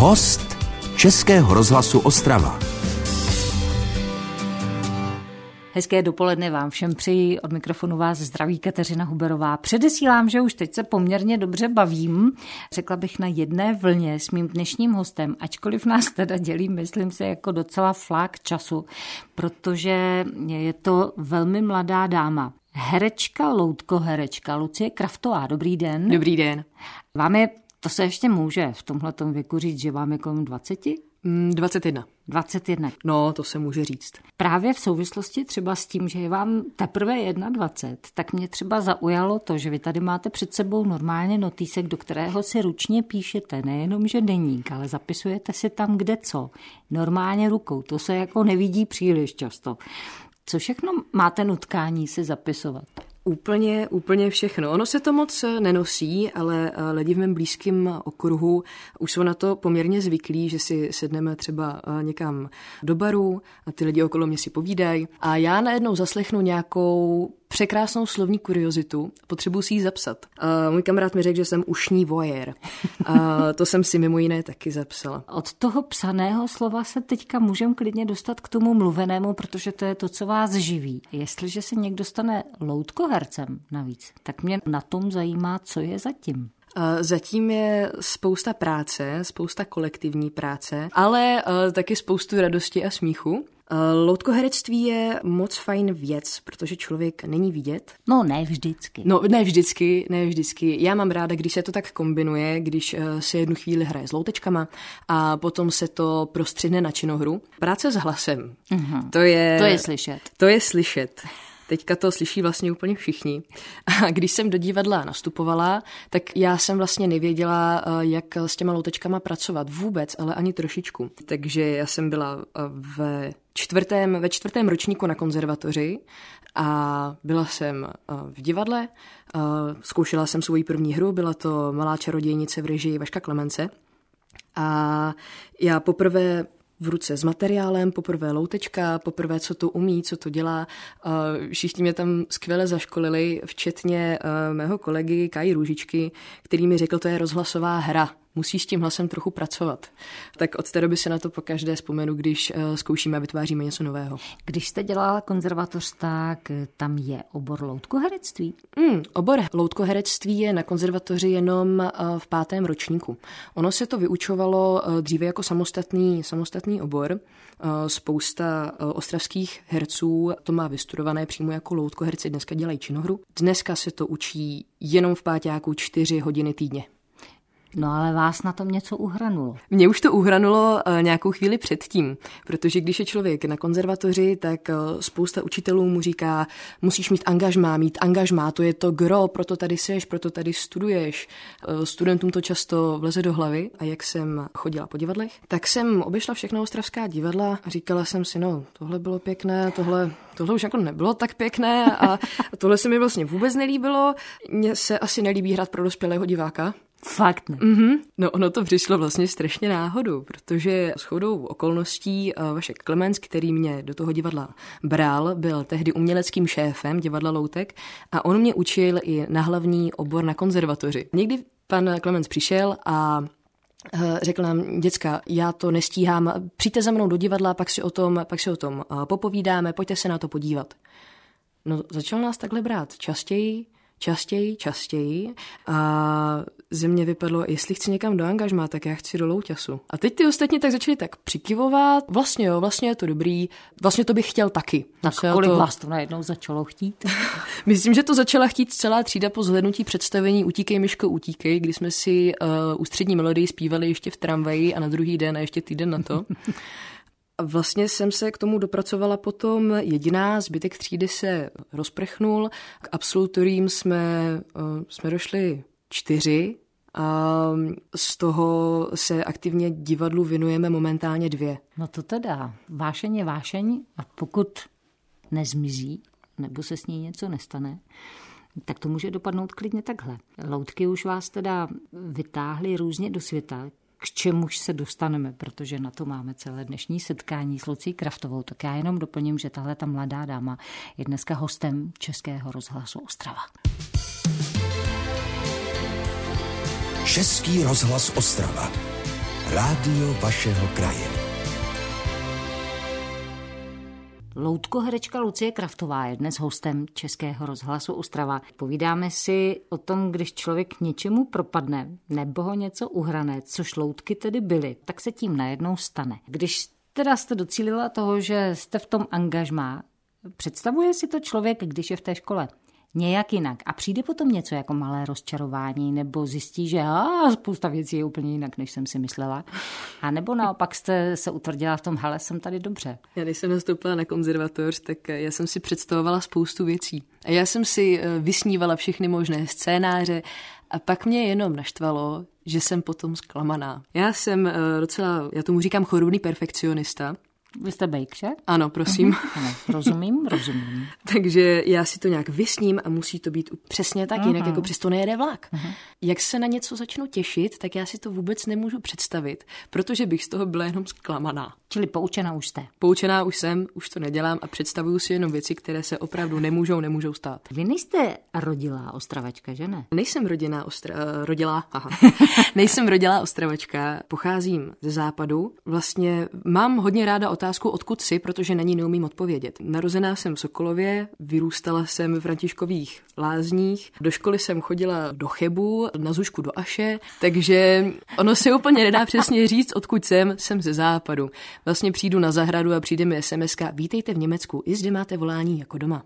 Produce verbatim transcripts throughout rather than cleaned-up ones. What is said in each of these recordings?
Host Českého rozhlasu Ostrava. Hezké dopoledne vám všem přeji, od mikrofonu vás zdraví Kateřina Huberová. Předesílám, že už teď se poměrně dobře bavím, řekla bych na jedné vlně s mým dnešním hostem, ačkoliv nás teda dělí, myslím si, jako docela flák času, protože je to velmi mladá dáma. Herečka, loutkoherečka Lucie Kraftová. Dobrý den. Dobrý den. Vám je, to se ještě může v tomhletom věku říct, že vám je kolem dvaceti? dvacet jedna. dvacet jedna. No, to se může říct. Právě v souvislosti třeba s tím, že je vám teprve dvacet jedna, tak mě třeba zaujalo to, že vy tady máte před sebou normálně notýsek, do kterého si ručně píšete, nejenom že deník, ale zapisujete si tam kde co. Normálně rukou, to se jako nevidí příliš často. Co všechno máte nutkání si zapisovat? Úplně, úplně všechno. Ono se to moc nenosí, ale lidi v mém blízkém okruhu už jsou na to poměrně zvyklí, že si sedneme třeba někam do baru a ty lidi okolo mě si povídají a já najednou zaslechnu nějakou překrásnou slovní kuriozitu, potřebuji si ji zapsat. A můj kamarád mi řekl, že jsem ušní voyeur. A to jsem si mimo jiné taky zapsala. Od toho psaného slova se teďka můžeme klidně dostat k tomu mluvenému, protože to je to, co vás živí. Jestliže se někdo stane loutkohercem navíc, tak mě na tom zajímá, co je zatím. Zatím je spousta práce, spousta kolektivní práce, ale taky spoustu radosti a smíchu. Loutkoherectví je moc fajn věc, protože člověk není vidět. No ne vždycky. No ne vždycky, ne vždycky. Já mám ráda, když se to tak kombinuje, když se jednu chvíli hraje s loutečkama a potom se to prostřihne na činohru. Práce s hlasem. Uh-huh. To je... To je slyšet. To je slyšet. Teďka to slyší vlastně úplně všichni. A když jsem do divadla nastupovala, tak já jsem vlastně nevěděla, jak s těma loutečkama pracovat vůbec, ale ani trošičku. Takže já jsem byla ve čtvrtém, ve čtvrtém ročníku na konzervatoři a byla jsem v divadle, zkoušela jsem svou první hru, byla to Malá čarodějnice v režii Vaška Klemence a já poprvé v ruce s materiálem, poprvé loutečka, poprvé, co to umí, co to dělá. Všichni mě tam skvěle zaškolili, včetně mého kolegy Kaji Růžičky, který mi řekl, to je rozhlasová hra. Musíš s tím hlasem trochu pracovat. Tak od té doby se na to pokaždé vzpomenu, když zkoušíme a vytváříme něco nového. Když jste dělala konzervatoř, tak tam je obor loutkoherectví? Mm, obor loutkoherectví je na konzervatoři jenom v pátém ročníku. Ono se to vyučovalo dříve jako samostatný, samostatný obor. Spousta ostravských herců to má vystudované přímo jako loutkoherci, dneska dělají činohru. Dneska se to učí jenom v páťáku čtyři hodiny týdně. No ale vás na tom něco uhranulo. Mně už to uhranulo nějakou chvíli předtím, protože když je člověk na konzervatoři, tak spousta učitelů mu říká, musíš mít angažmá, mít angažmá, to je to gro, proto tady seš, proto tady studuješ. Studentům to často vleze do hlavy a jak jsem chodila po divadlech, tak jsem obešla všechna ostravská divadla a říkala jsem si, no tohle bylo pěkné, tohle, tohle už jako nebylo tak pěkné a tohle se mi vlastně vůbec nelíbilo. Mně se asi nelíbí hrát pro dospělého diváka. Fakt ne. Mm-hmm. No ono to přišlo vlastně strašně náhodou, protože shodou okolností Vašek Klemens, který mě do toho divadla bral, byl tehdy uměleckým šéfem divadla Loutek a on mě učil i na hlavní obor na konzervatoři. Někdy pan Klemens přišel a řekl nám, děcka, já to nestíhám, přijďte za mnou do divadla, pak si o tom, pak si o tom popovídáme, pojďte se na to podívat. No začal nás takhle brát častěji, častěji, častěji a ze mě vypadlo, jestli chci někam do angažmá, tak já chci do Louťasu. A teď ty ostatní tak začali tak přikivovat, vlastně jo, vlastně je to dobrý, vlastně to bych chtěl taky. Tak kolik to... vás to najednou začalo chtít? Myslím, že to začala chtít celá třída po zhlédnutí představení Utíkej, Myško, utíkej, kdy jsme si uh, ústřední melodii zpívali ještě v tramvaji a na druhý den a ještě týden na to. A vlastně jsem se k tomu dopracovala potom jediná, zbytek třídy se rozprchnul. K absolutoriím jsme, uh, jsme došli čtyři a z toho se aktivně divadlu věnujeme momentálně dvě. No to teda, vášeň je vášeň a pokud nezmizí, nebo se s ní něco nestane, tak to může dopadnout klidně takhle. Loutky už vás teda vytáhly různě do světa, k čemuž se dostaneme, protože na to máme celé dnešní setkání s Lucí Kraftovou. Tak já jenom doplním, že tahle ta mladá dáma je dneska hostem Českého rozhlasu Ostrava. Český rozhlas Ostrava. Rádio vašeho kraje. Loutkoherečka Lucie Kraftová je dnes hostem Českého rozhlasu Ostrava. Povídáme si o tom, když člověk něčemu propadne nebo ho něco uhrané, což loutky tedy byly, tak se tím najednou stane. Když teda jste docílila toho, že jste v tom angažmá, představuje si to člověk, když je v té škole nějak jinak a přijde potom něco jako malé rozčarování nebo zjistí, že a, spousta věcí je úplně jinak, než jsem si myslela. A nebo naopak jste se utvrdila v tom, hele, jsem tady dobře. Já když jsem nastoupila na konzervatoř, tak já jsem si představovala spoustu věcí. A já jsem si vysnívala všechny možné scénáře a pak mě jenom naštvalo, že jsem potom zklamaná. Já jsem docela, já tomu říkám chorobný perfekcionista. Vy jste bejkše? Ano, prosím. Ano, rozumím, rozumím. Takže já si to nějak vysním a musí to být přesně tak, jinak uh-huh. jako přesto nejede vlak. Uh-huh. Jak se na něco začnu těšit, tak já si to vůbec nemůžu představit, protože bych z toho byla jenom zklamaná. Čili poučená už jste? Poučená už jsem, už to nedělám a představuju si jenom věci, které se opravdu nemůžou, nemůžou stát. Vy nejste rodilá Ostravačka, že ne? Nejsem rodinná ostra... rodilá, aha. Nejsem rodilá Ostravačka, pocházím ze západu. Vlastně mám hodně ráda otázku, odkud jsi, protože na ní neumím odpovědět. Narozená jsem v Sokolově, vyrůstala jsem v Františkových Lázních, do školy jsem chodila do Chebu, na Zušku do Aše, takže ono se úplně nedá přesně říct, odkud jsem, jsem ze západu. Vlastně přijdu na zahradu a přijde mi es em eska, vítejte v Německu, i zde máte volání jako doma.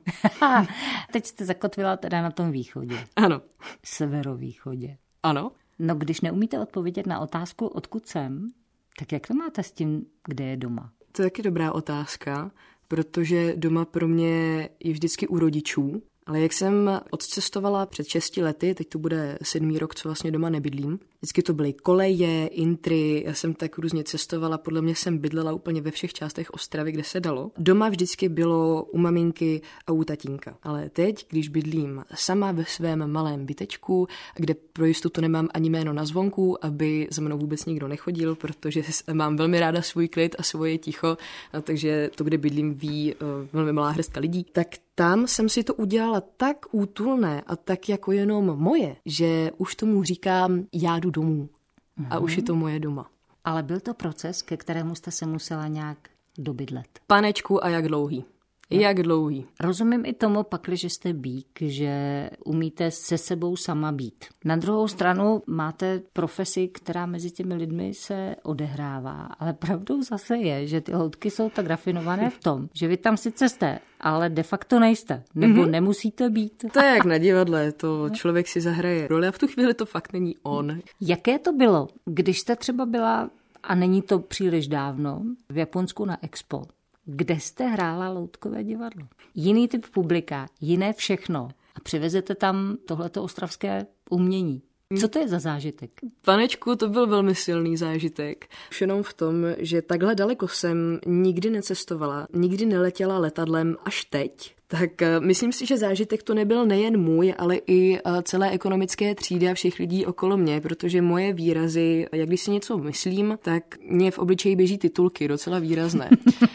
Teď jste zakotvila teda na tom východě. Ano. Severovýchodě. Ano. No když neumíte odpovědět na otázku, odkud jsem, tak jak to máte s tím, kde je doma? To je taky dobrá otázka, protože doma pro mě je vždycky u rodičů, ale jak jsem odcestovala před šesti lety, teď to bude sedmý rok, co vlastně doma nebydlím, vždycky to byly koleje, intry, já jsem tak různě cestovala, podle mě jsem bydlela úplně ve všech částech Ostravy, kde se dalo. Doma vždycky bylo u maminky a u tatínka, ale teď, když bydlím sama ve svém malém bytečku, kde pro jistotu nemám ani jméno na zvonku, aby za mnou vůbec nikdo nechodil, protože mám velmi ráda svůj klid a svoje ticho, takže to, kde bydlím, ví velmi malá hrstka lidí, tak tam jsem si to udělala tak útulné a tak jako jenom moje, že už tomu říkám, já jdu domů a už je to moje doma. Ale byl to proces, ke kterému jste se musela nějak dobydlet. Panečku, a jak dlouhý? No. Jak dlouhý? Rozumím i tomu pakli, že jste bík, že umíte se sebou sama být. Na druhou stranu máte profesi, která mezi těmi lidmi se odehrává, ale pravdou zase je, že ty loutky jsou tak rafinované v tom, že vy tam sice jste, ale de facto nejste, nebo mm-hmm. nemusíte být. To je jak na divadle, to člověk si zahraje roli a v tu chvíli to fakt není on. Jaké to bylo, když jste třeba byla, a není to příliš dávno, v Japonsku na Expo, kde jste hrála loutkové divadlo? Jiný typ publika, jiné všechno. A přivezete tam tohleto ostravské umění. Co to je za zážitek? Panečku, to byl velmi silný zážitek. Už jenom v tom, že takhle daleko jsem nikdy necestovala, nikdy neletěla letadlem až teď. Tak myslím si, že zážitek to nebyl nejen můj, ale i celé ekonomické třídy a všech lidí okolo mě, protože moje výrazy, jak když si něco myslím, tak mě v obličeji běží titulky, docela výrazné.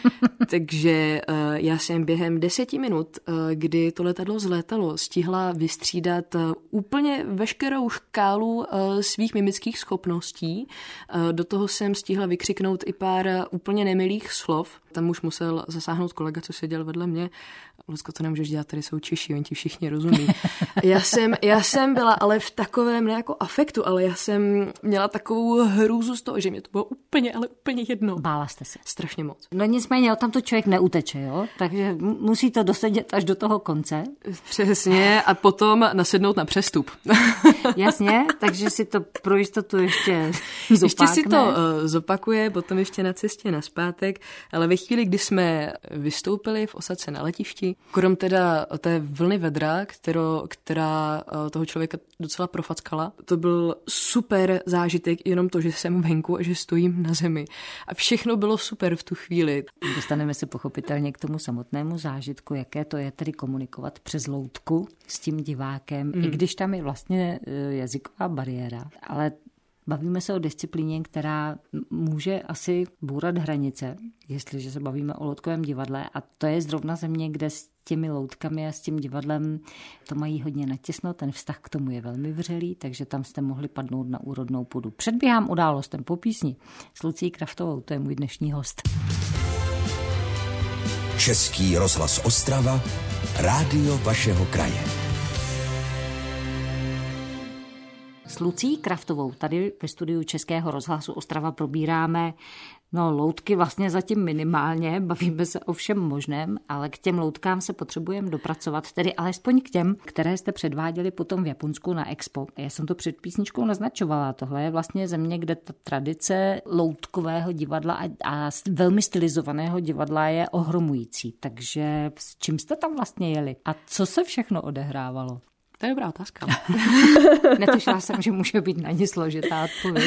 Takže já jsem během deseti minut, kdy to letadlo zlétalo, stihla vystřídat úplně veškerou škálu svých mimických schopností. Do toho jsem stihla vykřiknout i pár úplně nemilých slov. Tam už musel zasáhnout kolega, co seděl vedle mě. Lucko, to nemůžeš dělat, tady jsou Češi, oni ti všichni rozumí. Já jsem, já jsem byla ale v takovém, ne jako afektu, ale já jsem měla takovou hrůzu z toho, že mě to bylo úplně, ale úplně jedno. Bála jste se? Strašně moc. No nicméně, o tamto člověk neuteče, jo? Takže musí to dosedět až do toho konce. Přesně, a potom nasednout na přestup. Jasně, takže si to pro jistotu ještě zopákne. Ještě si to uh, zopakuje, potom ještě na cestě nazpátek, ale ve chvíli, kdy jsme vystoupili v osadce na letišti, krom teda té vlny vedra, kterou, která toho člověka docela profackala, to byl super zážitek, jenom to, že jsem venku a že stojím na zemi. A všechno bylo super v tu chvíli. Dostaneme se pochopitelně k tomu samotnému zážitku, jaké to je tedy komunikovat přes loutku s tím divákem, mm. i když tam je vlastně jazyková bariéra, ale bavíme se o disciplíně, která může asi bourat hranice, jestliže se bavíme o loutkovém divadle, a to je zrovna země, kde těmi loutkami a s tím divadlem to mají hodně natěsno, ten vztah k tomu je velmi vřelý, takže tam jste mohli padnout na úrodnou půdu. Předběhám událostem po písni s Lucií Kraftovou, to je můj dnešní host. Český rozhlas Ostrava, rádio vašeho kraje. S Lucií Kraftovou tady ve studiu Českého rozhlasu Ostrava probíráme no, loutky vlastně zatím minimálně, bavíme se o všem možném, ale k těm loutkám se potřebujeme dopracovat, tedy alespoň k těm, které jste předváděli potom v Japonsku na Expo. Já jsem to před písničkou naznačovala, tohle je vlastně země, kde ta tradice loutkového divadla a, a velmi stylizovaného divadla je ohromující, takže s čím jste tam vlastně jeli a co se všechno odehrávalo? To je dobrá otázka. Netušila jsem, že může být na ně složitá odpověď.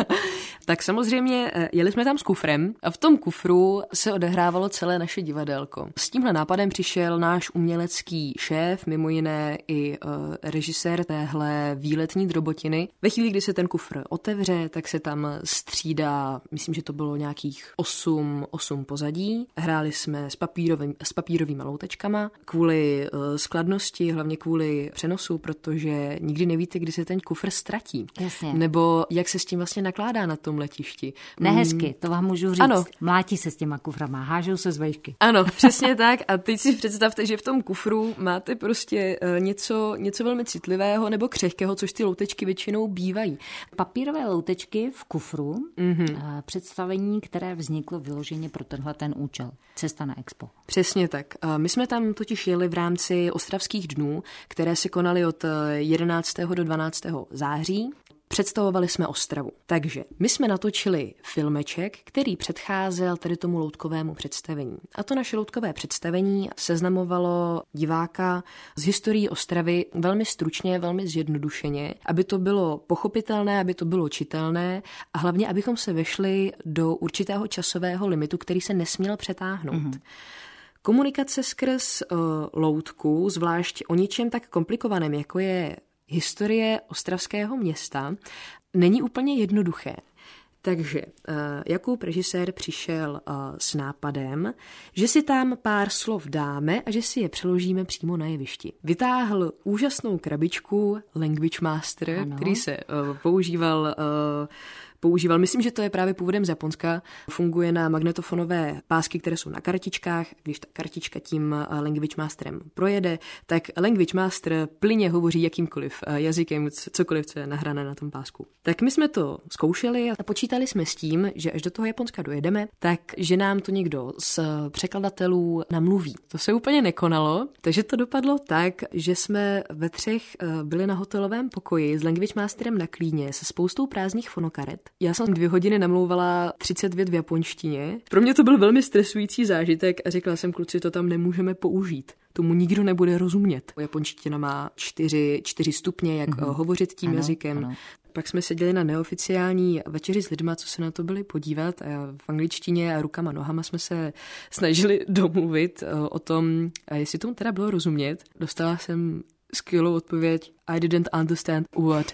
Tak samozřejmě jeli jsme tam s kufrem a v tom kufru se odehrávalo celé naše divadelko. S tímhle nápadem přišel náš umělecký šéf, mimo jiné i uh, režisér téhle výletní drobotiny. Ve chvíli, kdy se ten kufr otevře, tak se tam střídá, myslím, že to bylo nějakých osm, osm pozadí. Hráli jsme s, papírovým, s papírovými loutečkama kvůli uh, skladnosti, hlavně kvůli přenosu, protože nikdy nevíte, kdy se ten kufr ztratí. Jasně. Nebo jak se s tím vlastně nakládá na tom letišti. Nehezky, to vám můžu říct. Ano. Mlátí se s těma kuframa, hážou se z vejšky. Ano, přesně tak. A teď si představte, že v tom kufru máte prostě něco, něco velmi citlivého nebo křehkého, což ty loutečky většinou bývají. Papírové loutečky v kufru, mm-hmm. představení, které vzniklo vyloženě pro tenhle ten účel. Cesta na Expo. Přesně tak. My jsme tam totiž jeli v rámci Ostravských dnů, které se konaly od jedenáctého do dvanáctého září. Představovali jsme Ostravu. Takže my jsme natočili filmeček, který předcházel tady tomu loutkovému představení. A to naše loutkové představení seznamovalo diváka s historií Ostravy velmi stručně, velmi zjednodušeně, aby to bylo pochopitelné, aby to bylo čitelné a hlavně, abychom se vešli do určitého časového limitu, který se nesměl přetáhnout. Mm-hmm. Komunikace skrz uh, loutku, zvlášť o ničem tak komplikovaném, jako je historie ostravského města, není úplně jednoduché. Takže uh, Jakub režisér přišel uh, s nápadem, že si tam pár slov dáme a že si je přeložíme přímo na jevišti. Vytáhl úžasnou krabičku Language Master, ano. který se uh, používal... Uh, používal. Myslím, že to je právě původem z Japonska. Funguje na magnetofonové pásky, které jsou na kartičkách. Když ta kartička tím Language Masterem projede, tak Language Master plyně hovoří jakýmkoliv jazykem, cokoliv, co je nahrané na tom pásku. Tak my jsme to zkoušeli a počítali jsme s tím, že až do toho Japonska dojedeme, tak že nám to někdo z překladatelů namluví. To se úplně nekonalo, takže to dopadlo tak, že jsme ve třech byli na hotelovém pokoji s Language Masterem na klíně se spoustou prázdných fonokaret. Já jsem dvě hodiny namlouvala třicet vět v japonštině. Pro mě to byl velmi stresující zážitek a řekla jsem, kluci, to tam nemůžeme použít. Tomu nikdo nebude rozumět. Japonština má čtyři, čtyři stupně, jak mm-hmm. hovořit tím ano, jazykem. Ano. Pak jsme seděli na neoficiální večeři s lidma, co se na to byli podívat a v angličtině a rukama nohama jsme se snažili domluvit o tom, jestli tomu teda bylo rozumět. Dostala jsem skvělou odpověď I didn't understand what...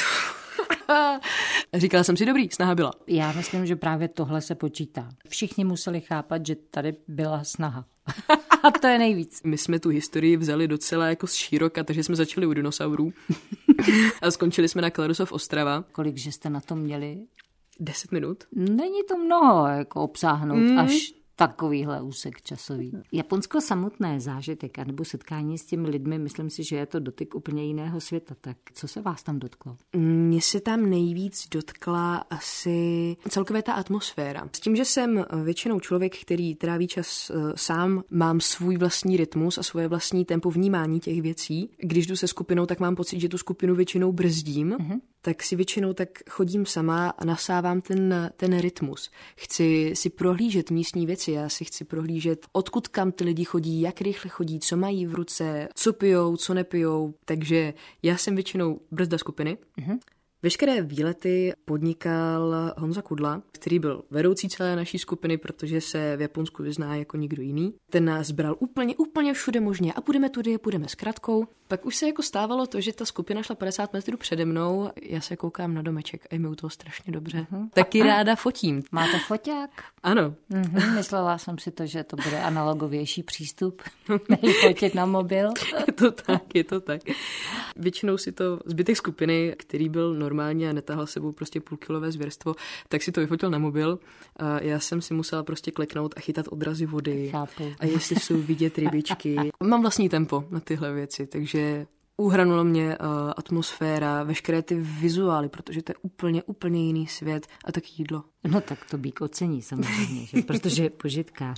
Říkala jsem si, dobrý, snaha byla. Já myslím, že právě tohle se počítá. Všichni museli chápat, že tady byla snaha. A to je nejvíc. My jsme tu historii vzali docela jako z široka, takže jsme začali u dinosaurů. A skončili jsme na Kladosov Ostrava. Kolik že jste na to měli? Deset minut. Není to mnoho, jako obsáhnout mm. až takovýhle úsek časový. Japonsko samotné zážitek anebo setkání s těmi lidmi, myslím si, že je to dotyk úplně jiného světa. Tak co se vás tam dotklo? Mně se tam nejvíc dotkla asi celkově ta atmosféra. S tím, že jsem většinou člověk, který tráví čas sám, mám svůj vlastní rytmus a svoje vlastní tempo vnímání těch věcí. Když jdu se skupinou, tak mám pocit, že tu skupinu většinou brzdím. Mm-hmm. Tak si většinou tak chodím sama a nasávám ten, ten rytmus. Chci si prohlížet místní věci, já si chci prohlížet, odkud kam ty lidi chodí, jak rychle chodí, co mají v ruce, co pijou, co nepijou. Takže já jsem většinou brzda skupiny. Mm-hmm. Veškeré výlety podnikal Honza Kudla, který byl vedoucí celé naší skupiny, protože se v Japonsku vyzná jako nikdo jiný. Ten nás bral úplně, úplně všude možně a půjdeme tudy, půjdeme s kratkou. Pak už se jako stávalo to, že ta skupina šla padesát metrů přede mnou, já se koukám na domeček a je mi u toho strašně dobře. Uh-huh. Taky ráda fotím. Máte foťák? Ano. Uh-huh. Myslela jsem si to, že to bude analogovější přístup, než fotit na mobil. Je to tak, je to tak. Většinou si to zbytek skupiny, který byl normálně a netahal sebou prostě půlkilové zvěrstvo, tak si to vyfotil na mobil. A já jsem si musela prostě kleknout a chytat odrazy vody. Chápu. A jestli jsou vidět rybičky. Mám vlastní tempo na tyhle věci, takže uhranula mě uh, atmosféra, veškeré ty vizuály, protože to je úplně, úplně jiný svět a tak jídlo. No tak to Bík ocení samozřejmě, že? Protože je požitkář.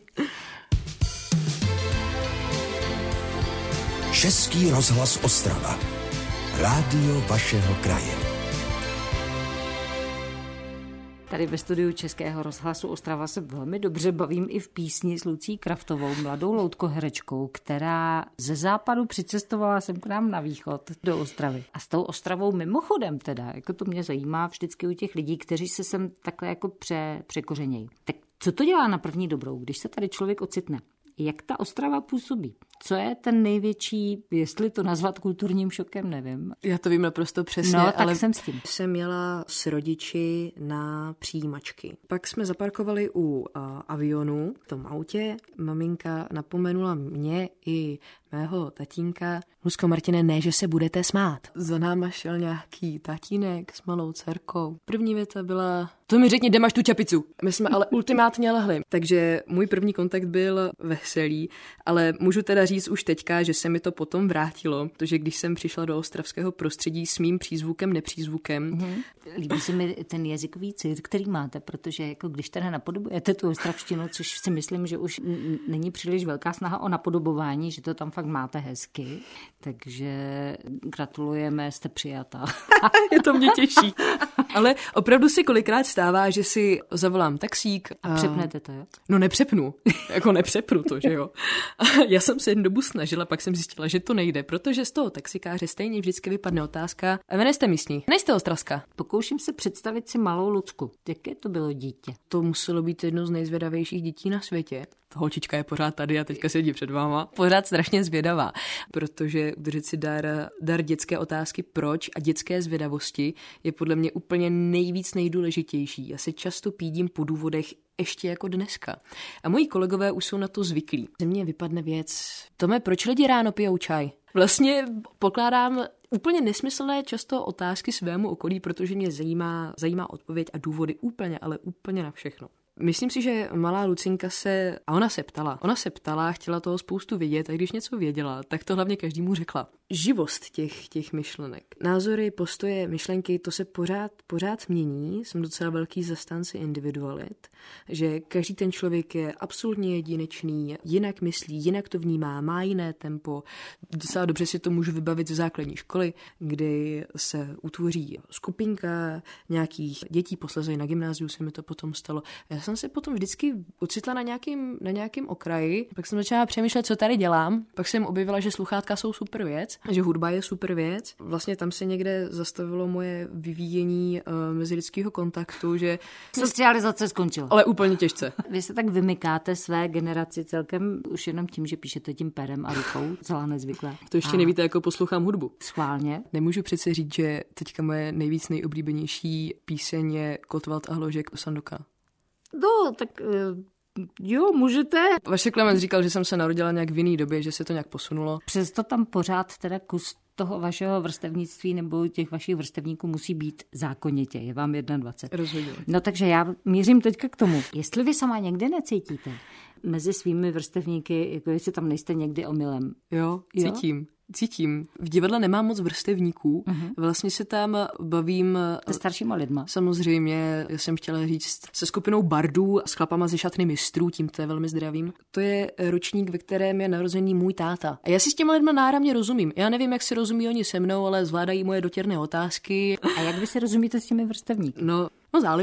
Český rozhlas Ostrava. Rádio vašeho kraje. Tady ve studiu Českého rozhlasu Ostrava se velmi dobře bavím i v písni s Lucí Kraftovou, mladou loutkoherečkou, která ze západu přicestovala sem k nám na východ do Ostravy. A s tou Ostravou mimochodem teda, jako to mě zajímá vždycky u těch lidí, kteří se sem takhle jako pře, překořenějí. Tak co to dělá na první dobrou, když se tady člověk ocitne? Jak ta Ostrava působí? Co je ten největší, jestli to nazvat kulturním šokem, nevím. Já to vím naprosto přesně, no, tak ale jsem s tím. Jsem jela s rodiči na přijímačky. Pak jsme zaparkovali u uh, avionu v tom autě. Maminka napomenula mě i mého tatínka. Lusko, Martine, ne, že se budete smát. Za náma šel nějaký tatínek s malou dcerkou. První věta byla: to mi řekni, kde máš tu čepicu. My jsme ale ultimátně lehli. Takže můj první kontakt byl veselý, ale můžu teda říct už teďka, že se mi to potom vrátilo, protože když jsem přišla do ostravského prostředí s mým přízvukem, nepřízvukem. Mm-hmm. Líbí se mi ten jazykový cit, který máte, protože jako když teda napodobujete tu ostravštinu, což si myslím, že už n- není příliš velká snaha o napodobování, že to tam fakt máte hezky, takže gratulujeme, jste přijatá. Je to mě těší. Ale opravdu si kolikrát stává, že si zavolám taxík. A přepnete to, jo? No nepřepnu. Jako nepřepnu to, že jo. Já jsem se jen dobu snažila, pak jsem zjistila, že to nejde, protože z toho taxikáře stejně vždycky vypadne otázka: a vy nejste místní, nejste ostravská. Pokouším se představit si malou Lucku. Jaké to bylo dítě? To muselo být jedno z nejzvědavějších dětí na světě. Ta holčička je pořád tady a teďka sedí před váma. Pořád strašně zvědavá, protože udržet si dar, dar dětské otázky proč a dětské zvědavosti je podle mě úplně nejvíc nejdůležitější. Já se často pídím po důvodech ještě jako dneska. A moji kolegové už jsou na to zvyklí. Ze mě vypadne věc: Tome, proč lidi ráno pijou čaj? Vlastně pokládám úplně nesmyslné často otázky svému okolí, protože mě zajímá, zajímá odpověď a důvody úplně, ale úplně na všechno. Myslím si, že malá Lucinka se, a ona se ptala, ona se ptala, chtěla toho spoustu vědět a když něco věděla, tak to hlavně každému řekla. Živost těch, těch myšlenek, názory, postoje, myšlenky, to se pořád, pořád mění. Jsem docela velký zastánce individualit, že každý ten člověk je absolutně jedinečný, jinak myslí, jinak to vnímá, má jiné tempo. Docela dobře si to můžu vybavit ze základní školy, kdy se utvoří skupinka nějakých dětí, posléze na gymnáziu se mi to potom stalo. Já jsem se potom vždycky ocitla na nějakým, na nějakým okraji, pak jsem začala přemýšlet, co tady dělám, pak jsem objevila, že sluchátka jsou super věc, že hudba je super věc. Vlastně tam se někde zastavilo moje vyvíjení uh, mezilidského kontaktu, že... Socializace skončila. Ale úplně těžce. Vy se tak vymykáte své generaci celkem už jenom tím, že píšete tím perem a rukou, celá nezvyklé. To ještě a... nevíte, jako poslouchám hudbu. Schválně. Nemůžu přece říct, že teďka moje nejvíc nejoblíbenější píseň je Kotwald a Hložek Sandoka. No, tak jo, můžete. Vašek Klemens říkal, že jsem se narodila nějak v jiný době, že se to nějak posunulo. Přesto tam pořád teda kus toho vašeho vrstevnictví nebo těch vašich vrstevníků musí být zákonitě. Je vám dvacet jedna. Rozhodně. No takže já mířím teďka k tomu. Jestli vy sama někdy necítíte mezi svými vrstevníky, jako jestli tam nejste někdy omylem. Jo, cítím. Jo? Cítím. V divadle nemám moc vrstevníků. Uh-huh. Vlastně se tam bavím... Se staršíma lidma. Samozřejmě, já jsem chtěla říct, se skupinou bardů a s chlapama ze šatny mistrů, tím to je velmi zdravím. To je ročník, ve kterém je narozený můj táta. A já si s těma lidma náramně rozumím. Já nevím, jak si rozumí oni se mnou, ale zvládají moje dotěrné otázky. A jak vy si rozumíte s těmi vrstevníky? No, no záleží.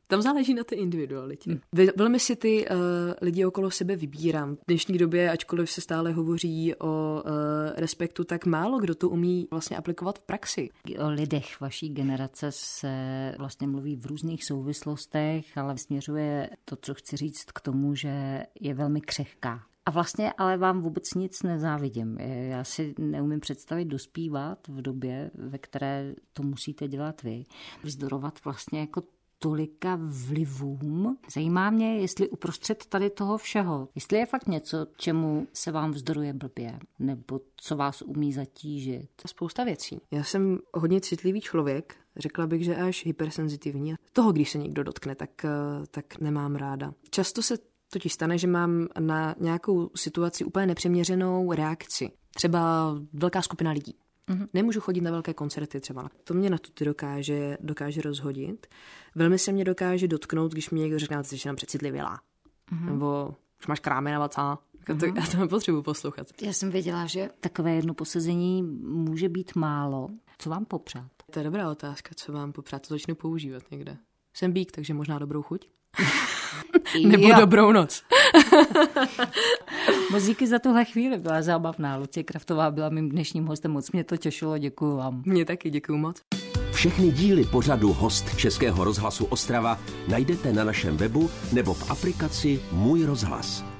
Tam záleží na té individualitě. Hmm. Velmi si ty uh, lidi okolo sebe vybírám. V dnešní době, ačkoliv se stále hovoří o uh, respektu, tak málo kdo to umí vlastně aplikovat v praxi. O lidech vaší generace se vlastně mluví v různých souvislostech, ale směřuje to, co chci říct, k tomu, že je velmi křehká. A vlastně ale vám vůbec nic nezávidím. Já si neumím představit dospívat v době, ve které to musíte dělat vy. Vzdorovat vlastně jako tolika vlivům. Zajímá mě, jestli uprostřed tady toho všeho, jestli je fakt něco, čemu se vám vzdoruje blbě, nebo co vás umí zatížit. Spousta věcí. Já jsem hodně citlivý člověk, řekla bych, že až hypersenzitivní. Toho, když se někdo dotkne, tak, tak nemám ráda. Často se totiž stane, že mám na nějakou situaci úplně nepřiměřenou reakci. Třeba velká skupina lidí. Mm-hmm. Nemůžu chodit na velké koncerty třeba. To mě na to dokáže, dokáže rozhodit. Velmi se mě dokáže dotknout, když mi někdo řekne, že jsi nám přecitlivělá. Mm-hmm. Nebo už máš krámy na vacá. Mm-hmm. Já to nepotřebuji poslouchat. Já jsem věděla, že takové jedno posezení může být málo. Co vám popřát? To je dobrá otázka, co vám popřát. To začnu používat někde. Jsem bík, takže možná dobrou chuť. Nebo jo. Dobrou noc. Moc díky za tuhle chvíli, byla zábavná. Lucie Kraftová byla mým dnešním hostem, moc mě to těšilo, děkuju vám. Mě taky, děkuju moc. Všechny díly pořadu Host Českého rozhlasu Ostrava najdete na našem webu nebo v aplikaci Můj rozhlas.